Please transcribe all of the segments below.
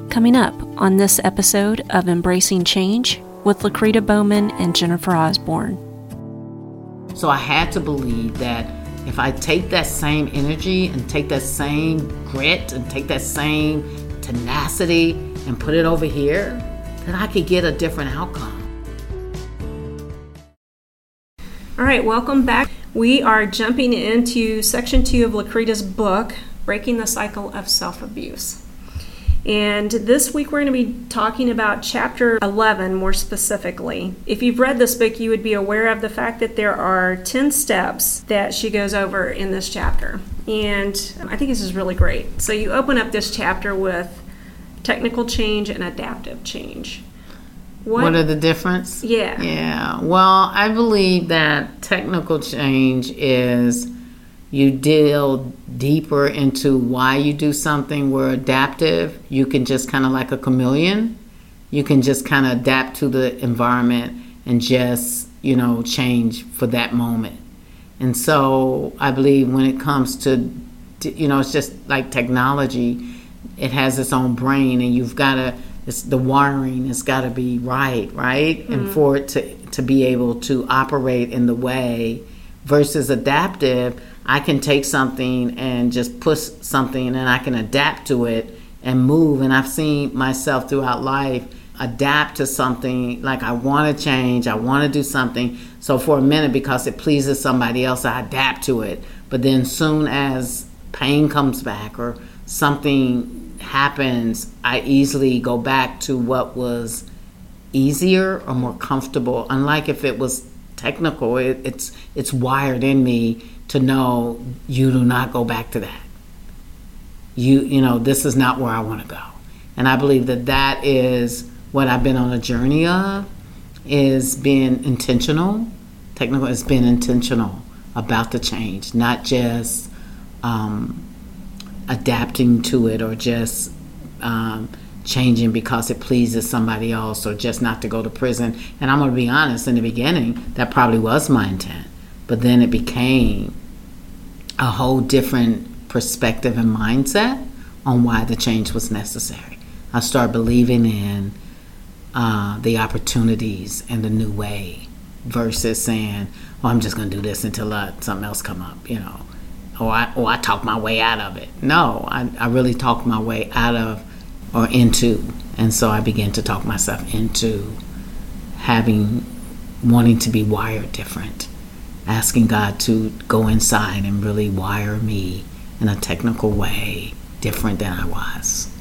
Coming up on this episode of Embracing Change with Lakrita Bowman and Jennifer Osborne. So I had to believe that if I take that same energy and take that same grit and take that same tenacity and put it over here, that I could get a different outcome. All right, welcome back. We are jumping into section 2 of Lakrita's book, Breaking the Cycle of Self-Abuse. And this week we're going to be talking about chapter 11 more specifically. If you've read this book, you would be aware of the fact that there are 10 steps that she goes over in this chapter. And I think this is really great. So you open up this chapter with technical change and adaptive change. What are the difference? Yeah. Well, I believe that technical change is you deal deeper into why you do something, where adaptive, you can just kind of like a chameleon. You can just kind of adapt to the environment and just, change for that moment. And so I believe when it comes to, it's just like technology, it has its own brain and you've got to, the wiring has got to be right? Mm-hmm. And for it to be able to operate in the way versus adaptive, I can take something and just push something and I can adapt to it and move. And I've seen myself throughout life adapt to something, like I want to change, I want to do something. So for a minute, because it pleases somebody else, I adapt to it. But then soon as pain comes back or something happens, I easily go back to what was easier or more comfortable. Unlike if it was technical, it's wired in me to know you do not go back to that. This is not where I want to go. And I believe that is what I've been on a journey of, is being intentional. Technical is being intentional about the change, not just adapting to it or just changing because it pleases somebody else or just not to go to prison. And I'm going to be honest, in the beginning, that probably was my intent. But then it became a whole different perspective and mindset on why the change was necessary. I started believing in the opportunities and the new way versus saying, I'm just going to do this until something else come up, or I talk my way out of it. No, I really talked my way out of or into. And so I began to talk myself into wanting to be wired different, asking God to go inside and really wire me in a technical way different than I was.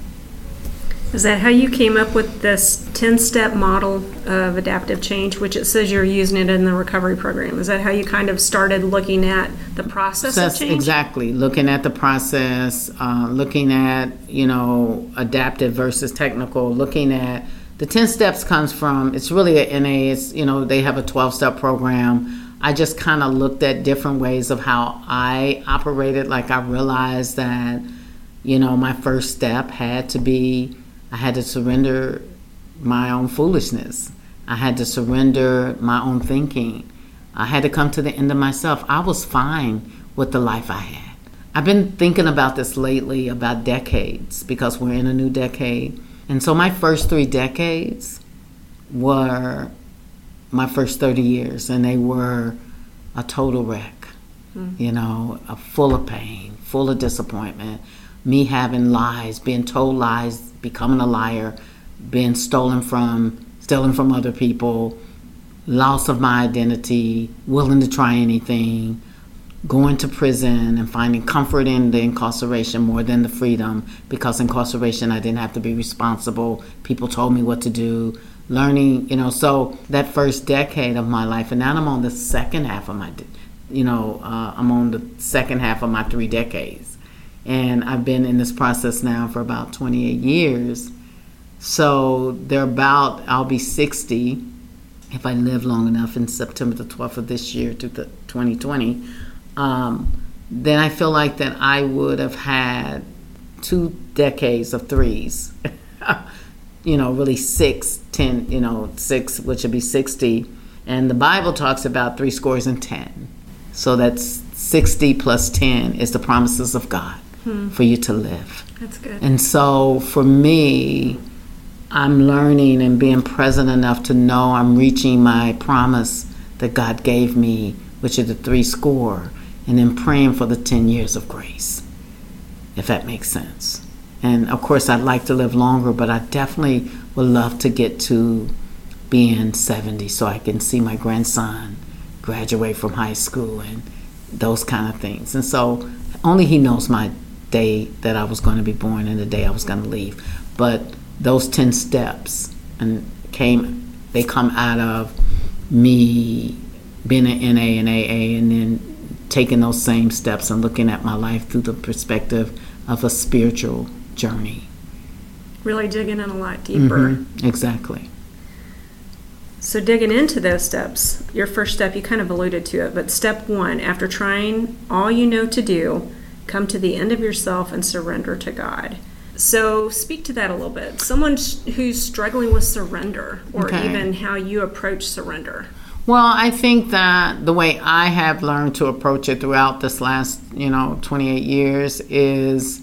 Is that how you came up with this 10-step model of adaptive change, which it says you're using it in the recovery program? Is that how you kind of started looking at the process of change? Exactly. Looking at the process, looking at, adaptive versus technical, looking at the 10 steps comes from, it's really an NA, they have a 12-step program. I just kind of looked at different ways of how I operated. Like I realized that, my first step had to be, I had to surrender my own foolishness. I had to surrender my own thinking. I had to come to the end of myself. I was fine with the life I had. I've been thinking about this lately, about decades, because we're in a new decade. And so my first 3 decades were my first 30 years, and they were a total wreck, full of pain, full of disappointment, me having lies, being told lies, becoming a liar, being stealing from other people, loss of my identity, willing to try anything, going to prison and finding comfort in the incarceration more than the freedom, because incarceration I didn't have to be responsible. People told me what to do, learning, so that first decade of my life, and now I'm on the second half of I'm on the second half of my 3 decades. And I've been in this process now for about 28 years. So I'll be 60 if I live long enough in September the 12th of this year to 2020. Then I feel like that I would have had 2 decades of 3s. Really 6, 10, 6, which would be 60. And the Bible talks about 70 and 10. So that's 60 plus 10 is the promises of God. for you to live. That's good. And so for me, I'm learning and being present enough to know I'm reaching my promise that God gave me, which are the 70, and then praying for the 10 years of grace, if that makes sense. And of course, I'd like to live longer, but I definitely would love to get to being 70 so I can see my grandson graduate from high school and those kind of things. And so only he knows my day that I was going to be born and the day I was going to leave. But those 10 steps they come out of me being an NA and AA, and then taking those same steps and looking at my life through the perspective of a spiritual journey. Really digging in a lot deeper. Exactly. So digging into those steps, your first step, you kind of alluded to it, but step 1, after trying all you know to do, come to the end of yourself and surrender to God. So speak to that a little bit. Someone who's struggling with surrender, or even how you approach surrender. Well, I think that the way I have learned to approach it throughout this last, 28 years is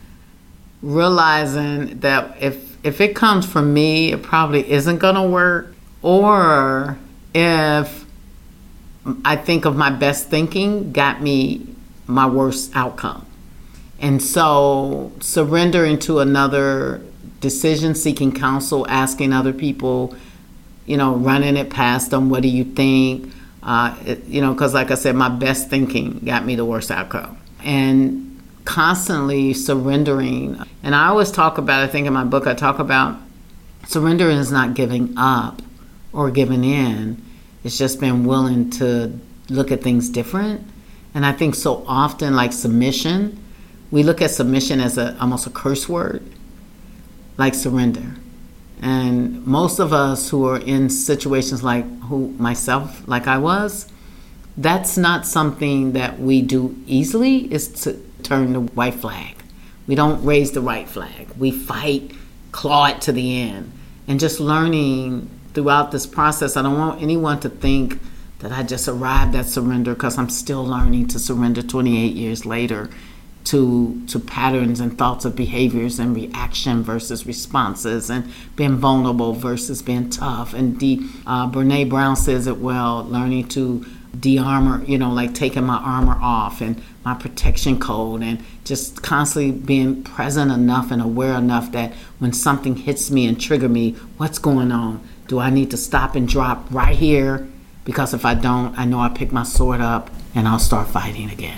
realizing that if it comes from me, it probably isn't going to work. Or if I think of my best thinking got me my worst outcome. And so surrendering to another decision, seeking counsel, asking other people, running it past them, what do you think? Because like I said, my best thinking got me the worst outcome. And constantly surrendering. And I always talk about, I think in my book, I talk about surrendering is not giving up or giving in. It's just being willing to look at things different. And I think so often, like submission, we look at submission as almost a curse word, like surrender. And most of us who are in situations like myself, like I was, that's not something that we do easily, is to turn the white flag. We don't raise the right flag. We fight, claw it to the end. And just learning throughout this process, I don't want anyone to think that I just arrived at surrender, because I'm still learning to surrender 28 years later to patterns and thoughts of behaviors and reaction versus responses, and being vulnerable versus being tough. And Brene Brown says it well, learning to de-armor, like taking my armor off and my protection code, and just constantly being present enough and aware enough that when something hits me and trigger me, what's going on? Do I need to stop and drop right here? Because if I don't, I know I pick my sword up and I'll start fighting again.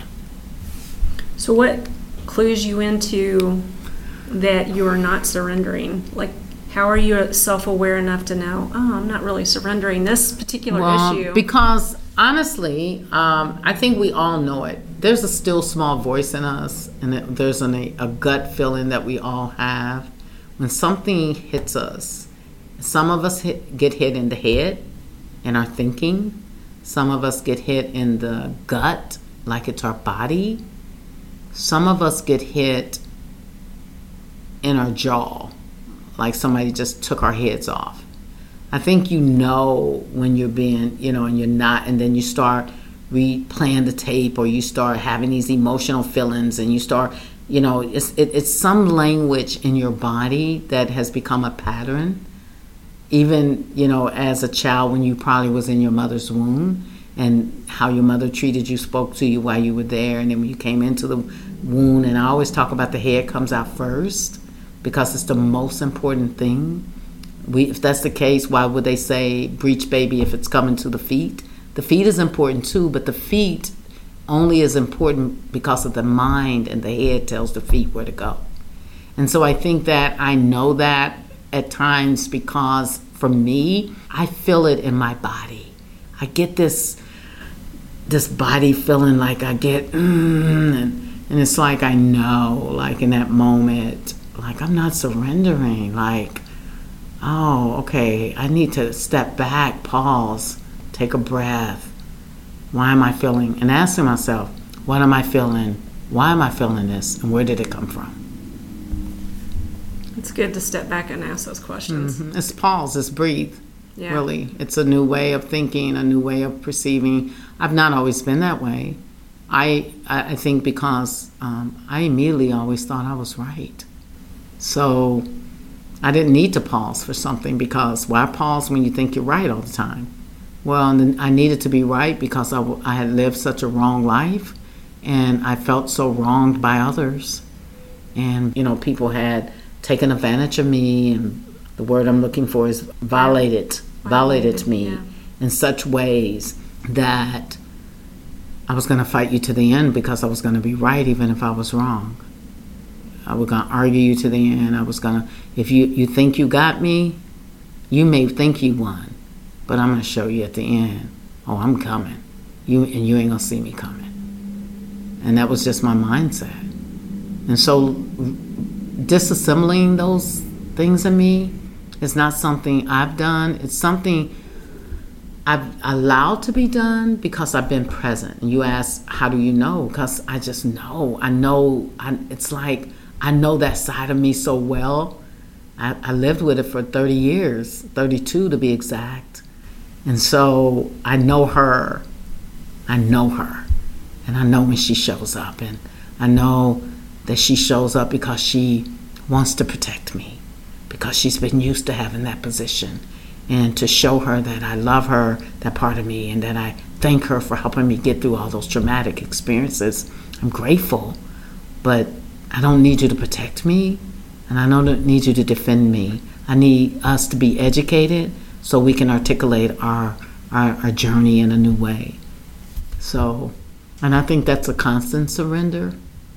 So what clues you into that you are not surrendering? Like, how are you self-aware enough to know, I'm not really surrendering this particular issue? Because honestly, I think we all know it. There's a still small voice in us, and there's a gut feeling that we all have. When something hits us, some of us get hit in the head in our thinking. Some of us get hit in the gut, like it's our body. Some of us get hit in our jaw, like somebody just took our heads off. I think when you're being, and you're not, and then you start replaying the tape, or you start having these emotional feelings, and you start, it's some language in your body that has become a pattern. Even, as a child, when you probably was in your mother's womb, and how your mother treated you, spoke to you while you were there, and then when you came into the wound, and I always talk about the head comes out first, because it's the most important thing. If that's the case, why would they say breech baby if it's coming to the feet? The feet is important too, but the feet only is important because of the mind, and the head tells the feet where to go. And so I think that I know that at times, because for me, I feel it in my body. I get this body feeling, like I get, and it's like I know, like in that moment, like I'm not surrendering, like, oh, okay, I need to step back, pause, take a breath. Why am I feeling? And asking myself, what am I feeling? Why am I feeling this? And where did it come from? It's good to step back and ask those questions. Mm-hmm. It's pause, it's breathe. Yeah. Really. It's a new way of thinking, a new way of perceiving. I've not always been that way. I think because I immediately always thought I was right. So I didn't need to pause for something, because why pause when you think you're right all the time? Well, and then I needed to be right because I had lived such a wrong life, and I felt so wronged by others. And, people had taken advantage of me, and the word I'm looking for is violated me in such ways that I was going to fight you to the end, because I was going to be right even if I was wrong. I was going to argue you to the end. I was going to, if you think you got me, you may think you won, but I'm going to show you at the end, I'm coming. You ain't going to see me coming. And that was just my mindset. And so disassembling those things in me is not something I've done. It's something I've allowed to be done because I've been present. And you ask, how do you know? Because I just know. It's like I know that side of me so well. I lived with it for 30 years, 32 to be exact. And so I know her. And I know when she shows up. And I know that she shows up because she wants to protect me, because she's been used to having that position. And to show her that I love her, that part of me, and that I thank her for helping me get through all those traumatic experiences. I'm grateful, but I don't need you to protect me, and I don't need you to defend me. I need us to be educated so we can articulate our journey in a new way. So, and I think that's a constant surrender.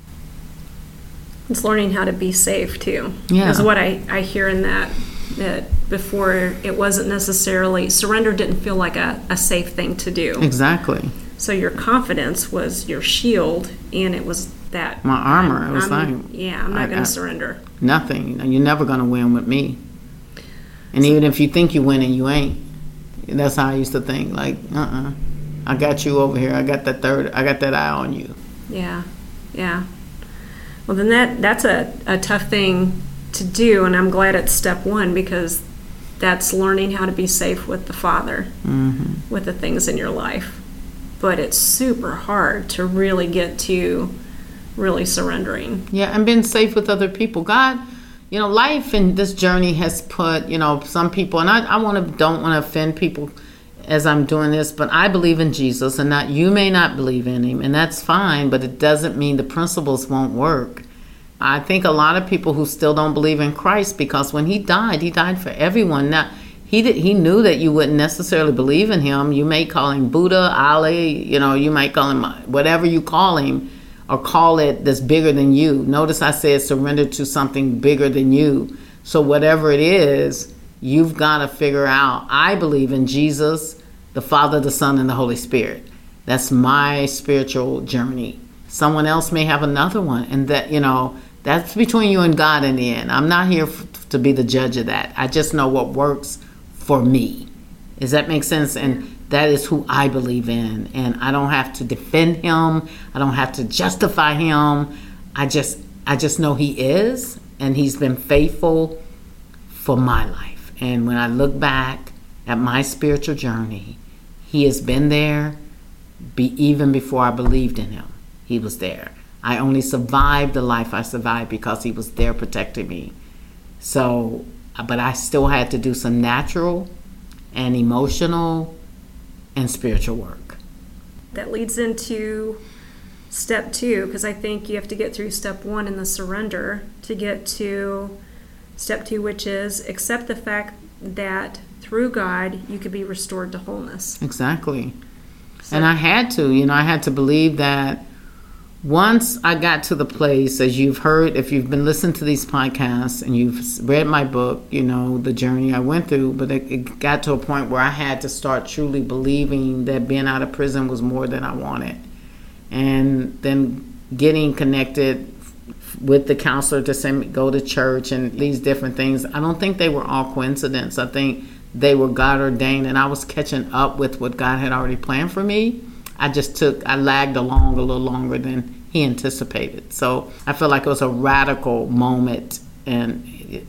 It's learning how to be safe too. Yeah. Is what I hear in that before it wasn't necessarily, surrender didn't feel like a safe thing to do. Exactly. So your confidence was your shield, and it was that. My armor. It was I'm not going to surrender. Nothing. You're never going to win with me. And even if you think you win and you ain't, that's how I used to think. Like, I got you over here. I got that eye on you. Yeah. Well, then that's a tough thing to do, and I'm glad it's step one, because that's learning how to be safe with the Father, with the things in your life. But it's super hard to really get to really surrendering. Yeah, and being safe with other people. God, life and this journey has put, some people, and I don't want to offend people as I'm doing this, but I believe in Jesus, and you may not believe in him, and that's fine, but it doesn't mean the principles won't work. I think a lot of people who still don't believe in Christ, because when he died for everyone. Now, he knew that you wouldn't necessarily believe in him. You may call him Buddha, Ali, you might call him whatever you call him, or call it that's bigger than you. Notice I said surrender to something bigger than you. So whatever it is, you've got to figure out. I believe in Jesus, the Father, the Son, and the Holy Spirit. That's my spiritual journey. Someone else may have another one, and that, that's between you and God in the end. I'm not here to be the judge of that. I just know what works for me. Does that make sense? And that is who I believe in. And I don't have to defend him. I don't have to justify him. I just know he is, and he's been faithful for my life. And when I look back at my spiritual journey, he has been there even before I believed in him. He was there. I only survived the life I survived because he was there protecting me. So, but I still had to do some natural and emotional and spiritual work. That leads into step 2, because I think you have to get through step 1 in the surrender to get to step 2, which is accept the fact that through God you could be restored to wholeness. Exactly. So, and I had to believe that once I got to the place, as you've heard, if you've been listening to these podcasts and you've read my book, the journey I went through, but it got to a point where I had to start truly believing that being out of prison was more than I wanted. And then getting connected with the counselor to send me, go to church and these different things. I don't think they were all coincidence. I think they were God ordained, and I was catching up with what God had already planned for me. I lagged along a little longer than he anticipated. So I feel like it was a radical moment in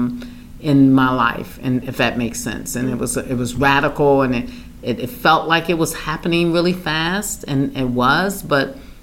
my life, and if that makes sense. And it was radical, and it felt like it was happening really fast, and it was, but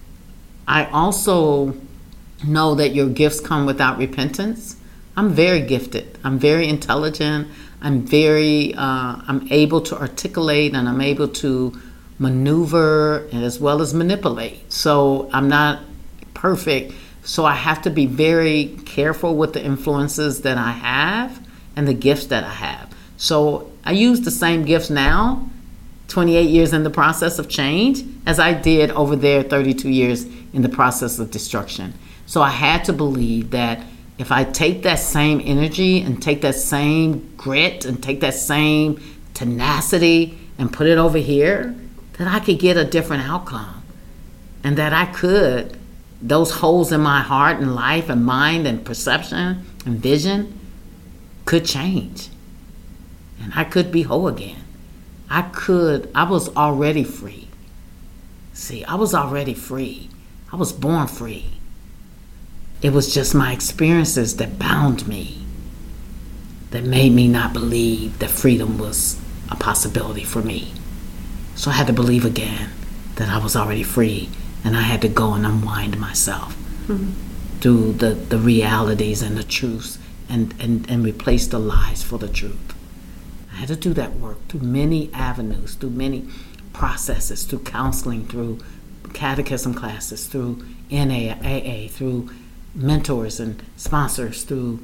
I also know that your gifts come without repentance. I'm very gifted. I'm very intelligent. I'm able to articulate, and I'm able to maneuver as well as manipulate. So I'm not perfect. So I have to be very careful with the influences that I have and the gifts that I have. So I use the same gifts now, 28 years in the process of change, as I did over there 32 years in the process of destruction. So I had to believe that if I take that same energy and take that same grit and take that same tenacity and put it over here, that I could get a different outcome. And that I could, those holes in my heart and life and mind and perception and vision could change. And I could be whole again. I was already free. See, I was already free. I was born free. It was just my experiences that bound me, that made me not believe that freedom was a possibility for me. So I had to believe again that I was already free, and I had to go and unwind myself through the realities and the truths and replace the lies for the truth. I had to do that work through many avenues, through many processes, through counseling, through catechism classes, through NAA, through mentors and sponsors, through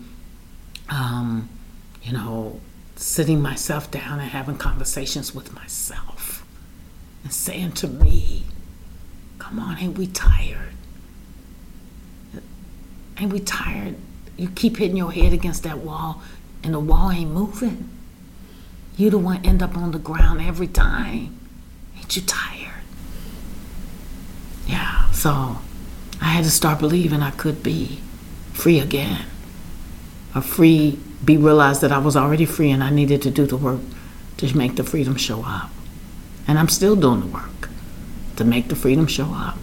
sitting myself down and having conversations with myself and saying to me, come on, ain't we tired? Ain't we tired? You keep hitting your head against that wall and the wall ain't moving. You the one end up on the ground every time. Ain't you tired? Yeah, so I had to start believing I could be free again. Realize that I was already free and I needed to do the work to make the freedom show up. And I'm still doing the work to make the freedom show up.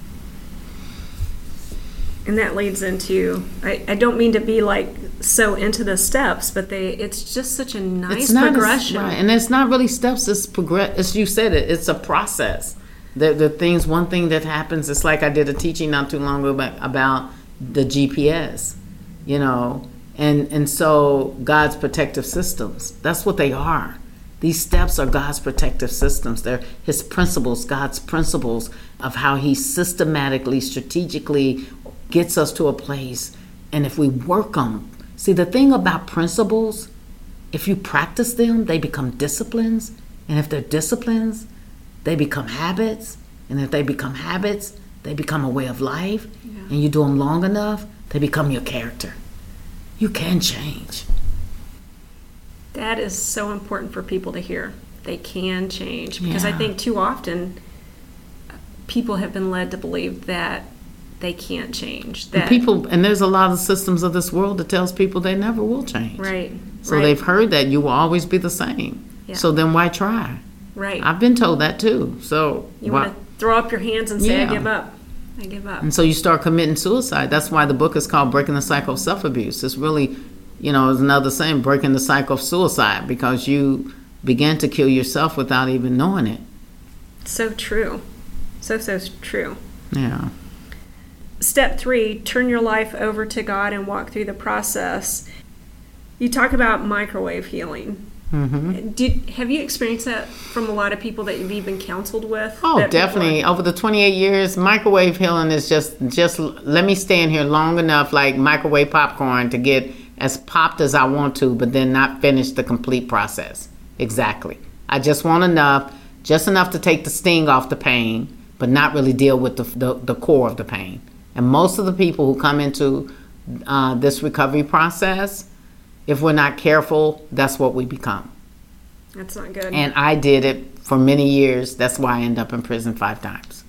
And that leads into, I don't mean to be like so into the steps, but it's just such a nice progression. Right. And it's not really steps, it's as you said it's a process. One thing that happens, it's like I did a teaching not too long ago about the GPS, and so God's protective systems, that's what they are. These steps are God's protective systems. They're his principles, God's principles of how he systematically, strategically gets us to a place. And if we work on, see, the thing about principles, if you practice them, they become disciplines. And if they're disciplines, they become habits. And if they become habits, they become a way of life. Yeah. And you do them long enough, they become your character. You can change. That is so important for people to hear. They can change. Because I think too often people have been led to believe that they can't change. And there's a lot of systems of this world that tells people they never will change. Right. So they've heard that you will always be the same. Yeah. So then why try? Right. I've been told that too. So you want to throw up your hands and say, I give up. I give up. And so you start committing suicide. That's why the book is called Breaking the Cycle of Self-Abuse. It's really, is another saying, breaking the cycle of suicide, because you begin to kill yourself without even knowing it. So true. So true. Yeah. Step 3, turn your life over to God and walk through the process. You talk about microwave healing. Mm-hmm. Have you experienced that from a lot of people that you've even counseled with? Oh, definitely. Over the 28 years, microwave healing is just let me stay in here long enough like microwave popcorn to get as popped as I want to, but then not finish the complete process. Exactly. I just want just enough to take the sting off the pain, but not really deal with the core of the pain. And most of the people who come into this recovery process, if we're not careful, that's what we become. That's not good. And I did it for many years. That's why I ended up in prison 5 times.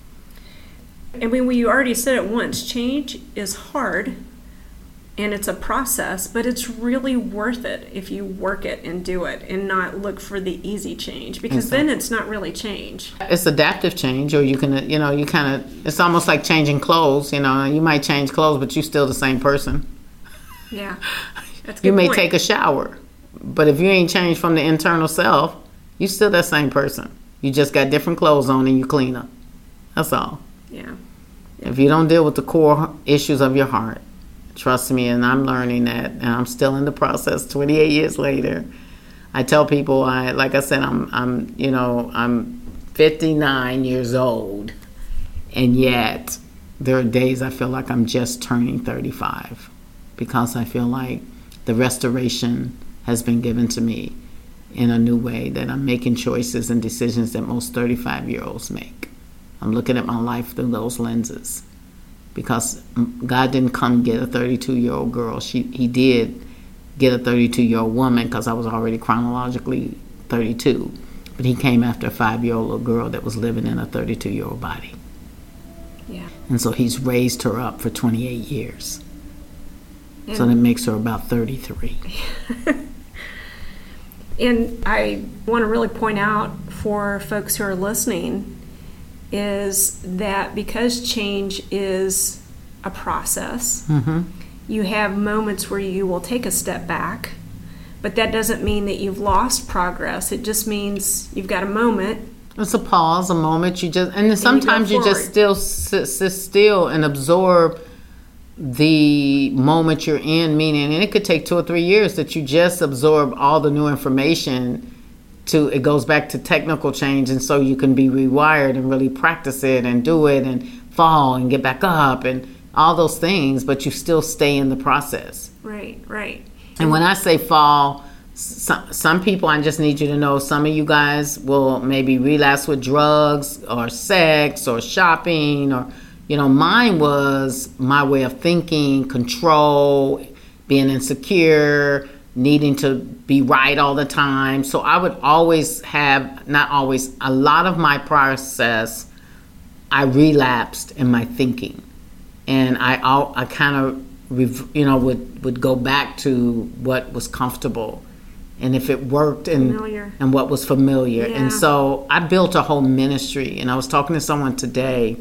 I mean, you already said it once. Change is hard, and it's a process, but it's really worth it if you work it and do it and not look for the easy change, because then it's not really change. It's adaptive change, or you can, it's almost like changing clothes. You might change clothes, but you're still the same person. Yeah. That's a good you may point. take a shower, but if you ain't changed from the internal self, you're still that same person. You just got different cleans on and you clean up. That's all. Yeah. If you don't deal with the core issues of your heart, trust me, and I'm learning that, and I'm still in the process 28 years later. I tell people, like I said, I'm 59 years old, and yet there are days I feel like I'm just turning 35, because I feel like the restoration has been given to me in a new way, that I'm making choices and decisions that most 35-year-olds make. I'm looking at my life through those lenses, because God didn't come get a 32-year-old girl. He did get a 32-year-old woman, because I was already chronologically 32. But he came after a 5-year-old little girl that was living in a 32-year-old body. Yeah. And so he's raised her up for 28 years. So that makes her about 33. And I want to really point out for folks who are listening is that because change is a process, you have moments where you will take a step back, but that doesn't mean that you've lost progress. It just means you've got a moment. It's a pause, a moment. And then sometimes you just still sit still and absorb the moment you're in, meaning, and it could take 2 or 3 years that you just absorb all the new information. It goes back to technical change, and so you can be rewired and really practice it and do it and fall and get back up and all those things, but you still stay in the process. Right. And when I say fall, some people, I just need you to know, some of you guys will maybe relapse with drugs or sex or shopping, or mine was my way of thinking, control, being insecure, needing to be right all the time. So I would always have, not always, a lot of my process, I relapsed in my thinking. And I kind of, would go back to what was comfortable, and if it worked, and what was familiar. Yeah. And so I built a whole ministry. And I was talking to someone today.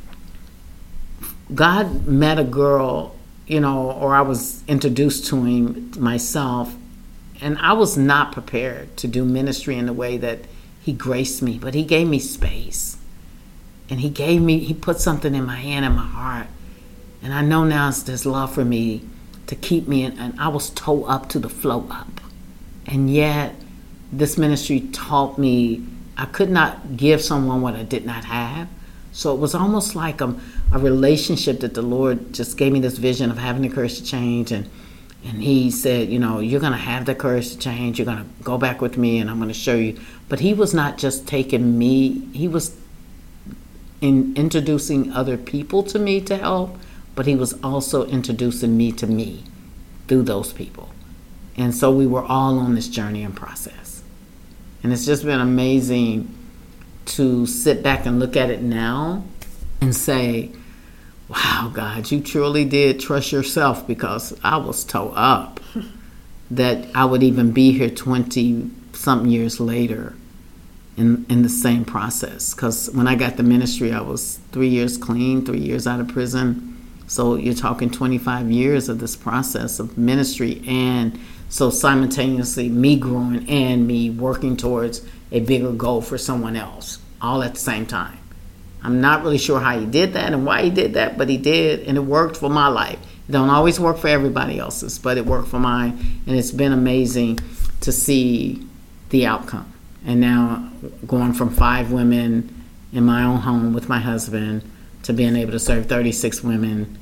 God met a girl, or I was introduced to him myself, and I was not prepared to do ministry in the way that he graced me, but he gave me space, and he put something in my hand and my heart, and I know now it's this love for me to keep me in, and I was toe up to the flow up, and yet this ministry taught me I could not give someone what I did not have. So it was almost like a relationship that the Lord just gave me this vision of having the courage to change. And he said, you're going to have the courage to change. You're going to go back with me, and I'm going to show you. But he was not just taking me. He was introducing other people to me to help, but he was also introducing me to me through those people. And so we were all on this journey and process. And it's just been amazing to sit back and look at it now and say, wow, God, you truly did trust yourself, because I was toe up that I would even be here 20-something years later in the same process. Because when I got the ministry, I was 3 years clean, 3 years out of prison. So you're talking 25 years of this process of ministry, and so simultaneously me growing and me working towards a bigger goal for someone else, all at the same time. I'm not really sure how he did that and why he did that, but he did, and it worked for my life. It don't always work for everybody else's, but it worked for mine, and it's been amazing to see the outcome. And now going from 5 women in my own home with my husband to being able to serve 36 women,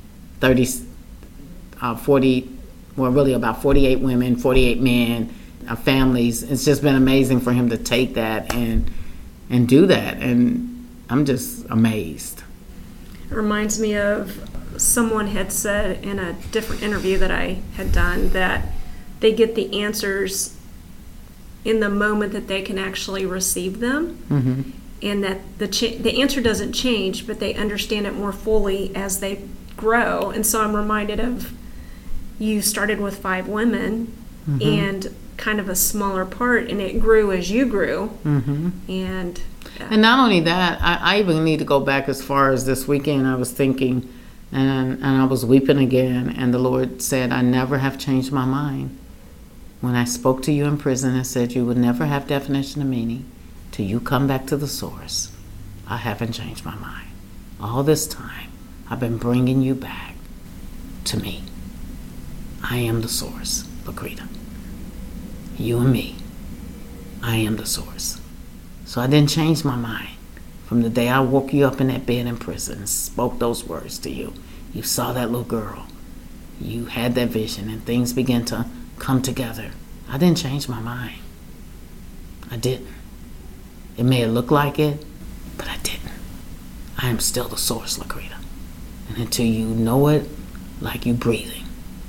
48 women, 48 men, families. It's just been amazing for him to take that and do that, and I'm just amazed. It reminds me of someone had said in a different interview that I had done that they get the answers in the moment that they can actually receive them, and that the answer doesn't change, but they understand it more fully as they grow. And so I'm reminded of, you started with 5 women and kind of a smaller part, and it grew as you grew. And not only that, I even need to go back as far as this weekend. I was thinking, and I was weeping again, and the Lord said, I never have changed my mind. When I spoke to you in prison and said you would never have definition of meaning till you come back to the source, I haven't changed my mind. All this time, I've been bringing you back to me. I am the source, Laquita. You and me. I am the source. So I didn't change my mind. From the day I woke you up in that bed in prison and spoke those words to you, you saw that little girl. You had that vision and things began to come together. I didn't change my mind. I didn't. It may have looked like it, but I didn't. I am still the source, Laquita. And until you know it, like you breathing.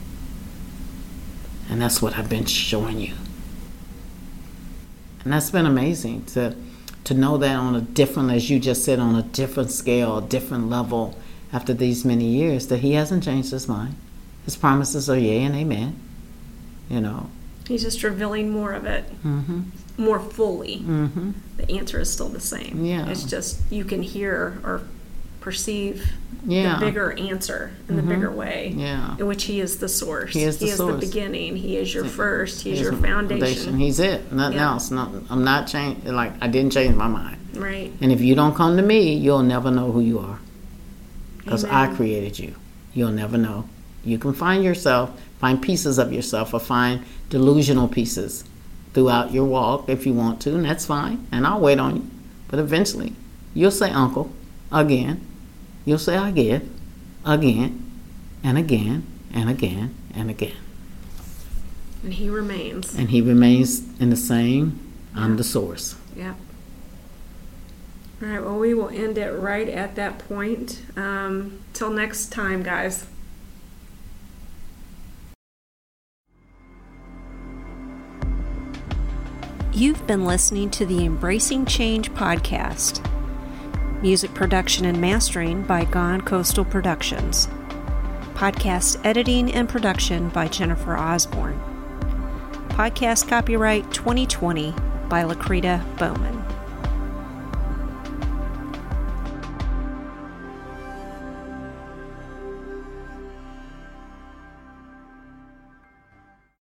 And that's what I've been showing you. And that's been amazing to know that on a different, as you just said, on a different scale, a different level after these many years, that he hasn't changed his mind. His promises are yea and amen. He's just revealing more of it, more fully. The answer is still the same. Yeah. It's just you can hear or perceive the bigger answer in the bigger way, in which he is the source. He is the source. The beginning. He is your first. He is your foundation. He's it. Nothing else. I'm not changed. Like, I didn't change my mind. Right. And if you don't come to me, you'll never know who you are. Because I created you. You'll never know. You can find pieces of yourself, or find delusional pieces throughout your walk if you want to, and that's fine. And I'll wait on you. But eventually, you'll say uncle again. You'll say I give again and again and again and again. And he remains. And he remains in the same, I'm the source. Yeah. All right, well, we will end it right at that point. Till next time, guys. You've been listening to the Embracing Change podcast. Music production and mastering by Gone Coastal Productions. Podcast editing and production by Jennifer Osborne. Podcast copyright 2020 by Laquita Bowman.